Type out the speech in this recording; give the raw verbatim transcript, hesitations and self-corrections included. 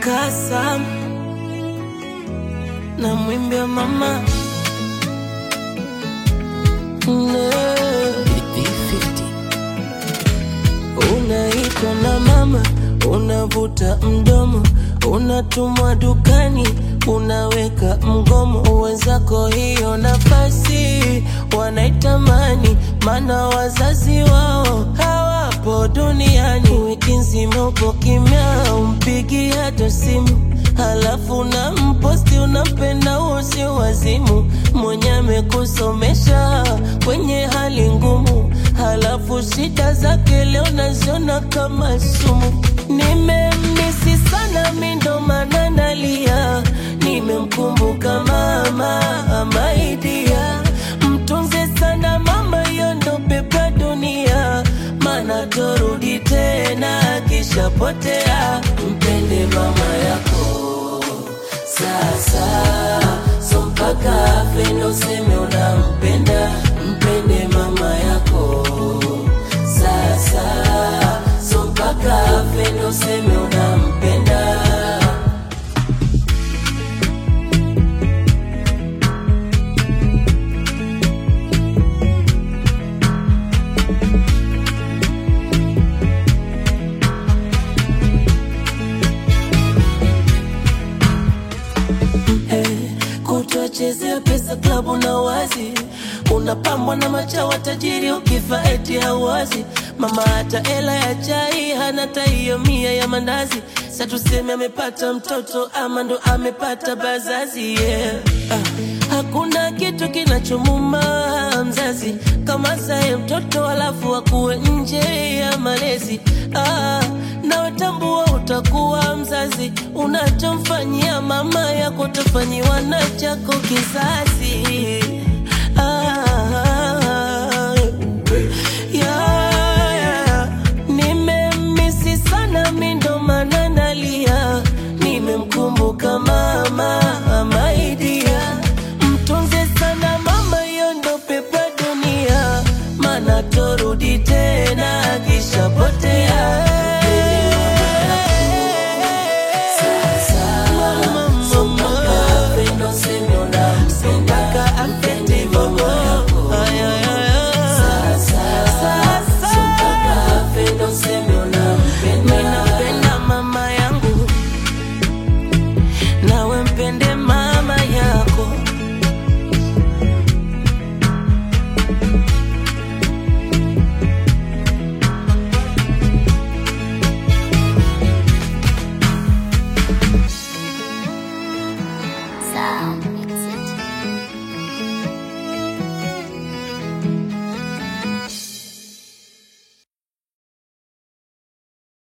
Kasam na mwimbia mama no. Unaitwa na mama, unavuta mdomo, unatumwa dukani, unaweka mgomo. Wenzako hiyo nafasi wanaitamani, mana wazazi wao hawapo duniani. Wiki nzima upo kimya, umpigi hata simu, halafu na mposti unampenda usi wazimu. Mwenye amekusomesha kwenye hali ngumu, halafu shida zake leo naziona kama sumu. Nimemisi sana mindo maana nalia, nimemkumbuka mama amaidia. Mtunze sana mama, yondo pepa dunia, mana torudi tena kisha potea. Mpende mama yako sasa, so mpaka afe ndo useme unampenda. Mpende mama yako sasa, so mpaka afe ndo useme unampenda. Kutochezea pesa klabu na wazi, unapambwa na machawa tajiri ukifa eti hawazi. Mama hata hela ya chai hana, taiyo mia ya mandazi. Sa tuseme amepata mtoto ama ndo amepata bazazi, yeah. ah, Hakuna kitu kinachomuma mzazi kama saye mtoto alafu akuwe nje ya malezi. ah, Na watambua utakuwa mzazi, unachomfanyia mama yako tafanyiwa na chako kizazi.